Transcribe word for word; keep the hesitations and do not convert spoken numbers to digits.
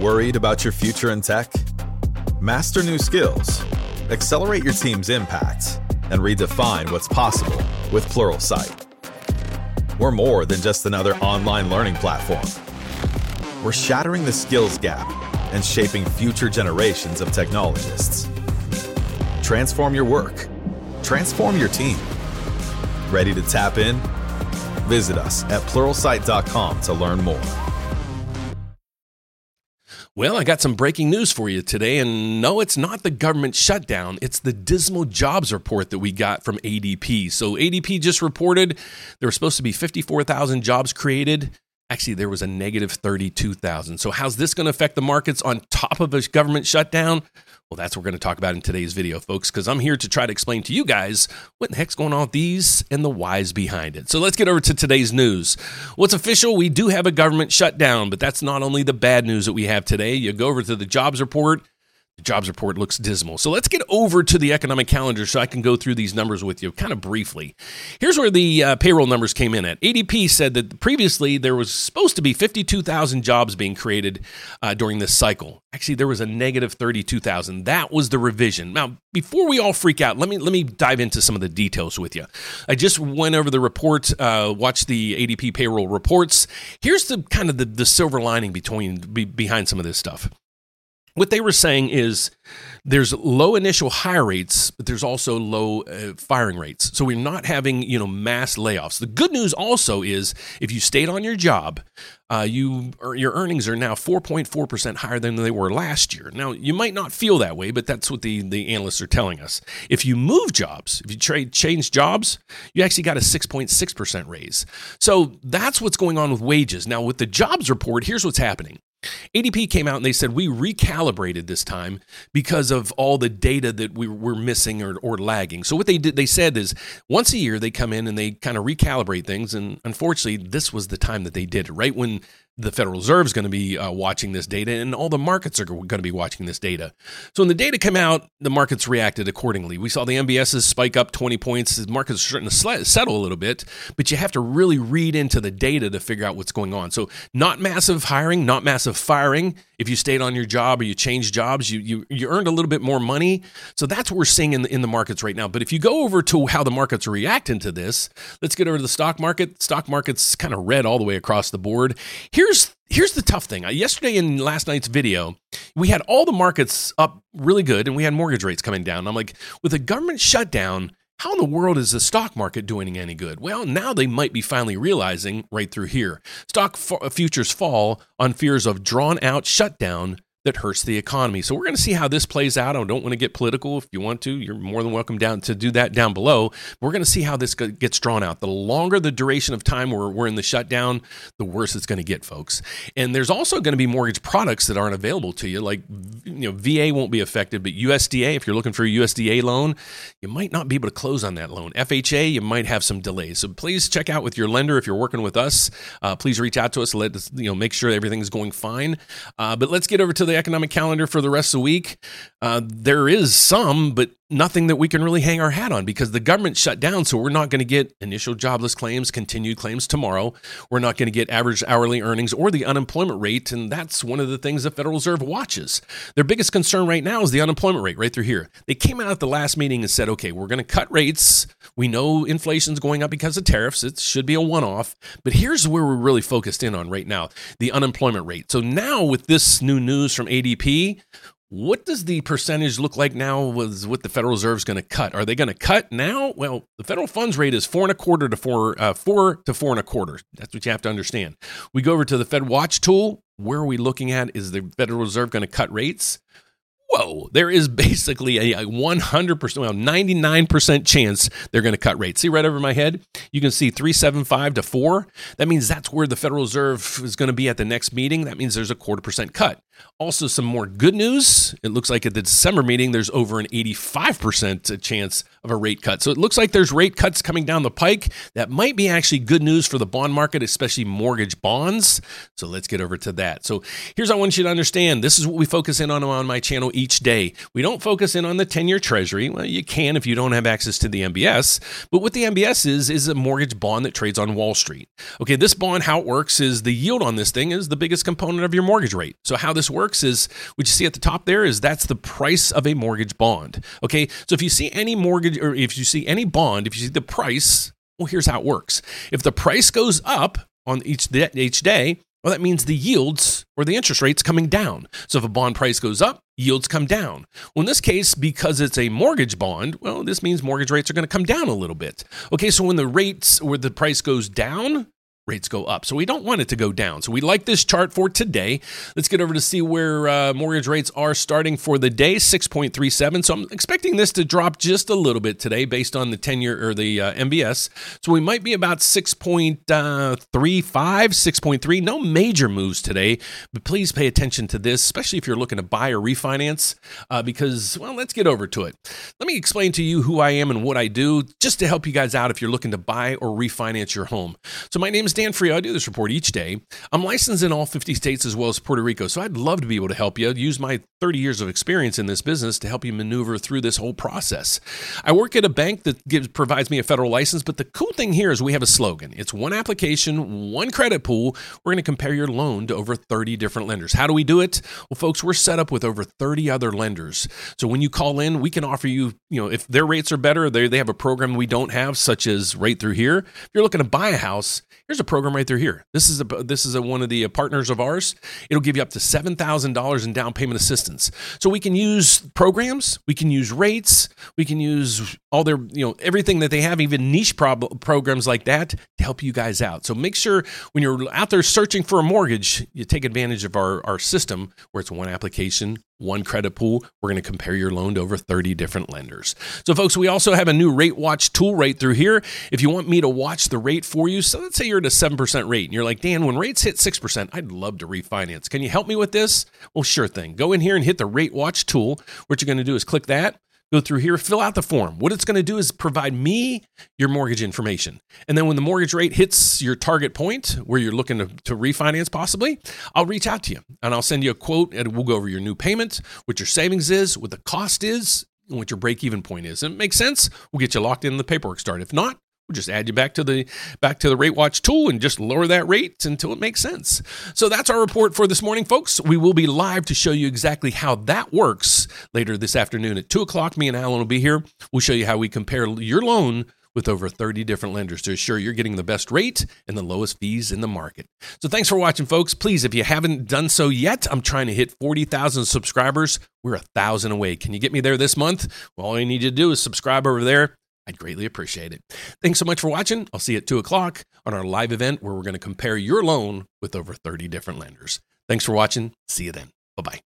Worried about your future in tech? Master new skills, accelerate your team's impact, and redefine what's possible with Pluralsight. We're more than just another online learning platform. We're shattering the skills gap and shaping future generations of technologists. Transform your work. Transform your team. Ready to tap in? Visit us at pluralsight dot com to learn more. Well, I got some breaking news for you today, and no, it's not the government shutdown. It's the dismal jobs report that we got from A D P. So A D P just reported there were supposed to be fifty-four thousand jobs created. Actually, there was a negative thirty-two thousand. So how's this going to affect the markets on top of a government shutdown? Well, that's what we're going to talk about in today's video, folks, because I'm here to try to explain to you guys what the heck's going on with these and the whys behind it. So let's get over to today's news. What's official, we do have a government shutdown, but that's not only the bad news that we have today. You go over to the jobs report. The jobs report looks dismal. So let's get over to the economic calendar so I can go through these numbers with you kind of briefly. Here's where the uh, payroll numbers came in at. A D P said that previously there was supposed to be fifty-two thousand jobs being created uh, during this cycle. Actually, there was a negative thirty-two thousand. That was the revision. Now, before we all freak out, let me let me dive into some of the details with you. I just went over the report, uh, watched the A D P payroll reports. Here's the kind of the, the silver lining between be, behind some of this stuff. What they were saying is there's low initial hire rates, but there's also low uh, firing rates. So we're not having, you know, mass layoffs. The good news also is if you stayed on your job, uh, you your earnings are now four point four percent higher than they were last year. Now, you might not feel that way, but that's what the, the analysts are telling us. If you move jobs, if you trade change jobs, you actually got a six point six percent raise. So that's what's going on with wages. Now, with the jobs report, here's what's happening. A D P came out and they said we recalibrated this time because of all the data that we were missing or, or lagging. So what they did, they said is once a year they come in and they kind of recalibrate things. And unfortunately, this was the time that they did it, right when the Federal Reserve is going to be uh, watching this data and all the markets are going to be watching this data. So when the data came out, the markets reacted accordingly. We saw the M B S's spike up twenty points. The markets are starting to sl- settle a little bit, but you have to really read into the data to figure out what's going on. So not massive hiring, not massive firing. If you stayed on your job or you changed jobs, you you, you earned a little bit more money. So that's what we're seeing in the, in the markets right now. But if you go over to how the markets are reacting to this, let's get over to the stock market. Stock market's kind of red all the way across the board. Here's Here's the tough thing. Yesterday in last night's video, we had all the markets up really good and we had mortgage rates coming down. And I'm like, with a government shutdown, how in the world is the stock market doing any good? Well, now they might be finally realizing right through here. Stock f- futures fall on fears of drawn out shutdown that hurts the economy. So we're going to see how this plays out. I don't want to get political. If you want to, you're more than welcome down to do that down below. We're going to see how this gets drawn out. The longer the duration of time we're, we're in the shutdown, the worse it's going to get, folks. And there's also going to be mortgage products that aren't available to you. Like, you know, V A won't be affected, but U S D A, if you're looking for a U S D A loan, you might not be able to close on that loan. F H A, you might have some delays. So please check out with your lender if you're working with us. Uh, please reach out to us. Let us, you know, make sure everything's going fine. Uh, but let's get over to the economic calendar for the rest of the week. Uh, there is some, but nothing that we can really hang our hat on because the government shut down. So we're not going to get initial jobless claims, continued claims tomorrow. We're not going to get average hourly earnings or the unemployment rate. And that's one of the things the Federal Reserve watches. Their biggest concern right now is the unemployment rate right through here. They came out at the last meeting and said, okay, we're going to cut rates. We know inflation's going up because of tariffs. It should be a one-off. But here's where we're really focused in on right now, the unemployment rate. So now with this new news from A D P, what does the percentage look like now with what the Federal Reserve is going to cut? Are they going to cut now? Well, the federal funds rate is four and a quarter to four, uh, four to four and a quarter. That's what you have to understand. We go over to the Fed Watch tool. Where are we looking at? Is the Federal Reserve going to cut rates? Whoa, there is basically a one hundred percent, well, ninety-nine percent chance they're going to cut rates. See right over my head? You can see three seventy-five to four. That means that's where the Federal Reserve is going to be at the next meeting. That means there's a quarter percent cut. Also, some more good news. It looks like at the December meeting, there's over an eighty-five percent chance of a rate cut. So it looks like there's rate cuts coming down the pike. That might be actually good news for the bond market, especially mortgage bonds. So let's get over to that. So here's what I want you to understand. This is what we focus in on on my channel each day. We don't focus in on the ten-year Treasury. Well, you can if you don't have access to the M B S. But what the M B S is, is a mortgage bond that trades on Wall Street. Okay, this bond, how it works is the yield on this thing is the biggest component of your mortgage rate. So how this this works is what you see at the top there is that's the price of a mortgage bond. Okay, so if you see any mortgage or if you see any bond, if you see the price, well, here's how it works. If the price goes up on each day, each day, well, that means the yields or the interest rates coming down. So if a bond price goes up, yields come down. Well, in this case, because it's a mortgage bond, well, this means mortgage rates are going to come down a little bit. Okay, so when the rates or the price goes down, rates go up. So we don't want it to go down. So we like this chart for today. Let's get over to see where uh, mortgage rates are starting for the day, six point three seven. So I'm expecting this to drop just a little bit today based on the ten-year or the uh, M B S. So we might be about six point three five, six point three. No major moves today, but please pay attention to this, especially if you're looking to buy or refinance uh, because, well, let's get over to it. Let me explain to you who I am and what I do just to help you guys out if you're looking to buy or refinance your home. So my name is Dan Frio. I do this report each day. I'm licensed in all fifty states as well as Puerto Rico, so I'd love to be able to help you use my thirty years of experience in this business to help you maneuver through this whole process. I work at a bank that gives, provides me a federal license, but the cool thing here is we have a slogan. It's one application, one credit pool. We're going to compare your loan to over thirty different lenders. How do we do it? Well, folks, we're set up with over thirty other lenders. So when you call in, we can offer you, you know, if their rates are better, they they have a program we don't have, such as Right Through Here. If you're looking to buy a house, here's a program right through here. This is a this is a, one of the partners of ours. It'll give you up to seven thousand dollars in down payment assistance. So we can use programs, we can use rates, we can use all their, you know, everything that they have, even niche prob- programs like that to help you guys out. So make sure when you're out there searching for a mortgage, you take advantage of our, our system where it's one application, one credit pool. We're going to compare your loan to over thirty different lenders. So folks, we also have a new rate watch tool right through here. If you want me to watch the rate for you, so let's say you're at a seven percent rate and you're like, Dan, when rates hit six percent, I'd love to refinance. Can you help me with this? Well, sure thing. Go in here and hit the rate watch tool. What you're going to do is click that. Go through here, fill out the form. What it's going to do is provide me your mortgage information. And then when the mortgage rate hits your target point where you're looking to, to refinance possibly, I'll reach out to you and I'll send you a quote and we'll go over your new payment, what your savings is, what the cost is, and what your break-even point is. And it makes sense, we'll get you locked in the paperwork start. If not, we'll just add you back to the back to the rate watch tool and just lower that rate until it makes sense. So that's our report for this morning, folks. We will be live to show you exactly how that works later this afternoon at two o'clock. Me and Alan will be here. We'll show you how we compare your loan with over thirty different lenders to assure you're getting the best rate and the lowest fees in the market. So thanks for watching, folks. Please, if you haven't done so yet, I'm trying to hit forty thousand subscribers. We're a thousand away. Can you get me there this month? Well, all you need to do is subscribe over there. I'd greatly appreciate it. Thanks so much for watching. I'll see you at two o'clock on our live event where we're going to compare your loan with over thirty different lenders. Thanks for watching. See you then. Bye-bye.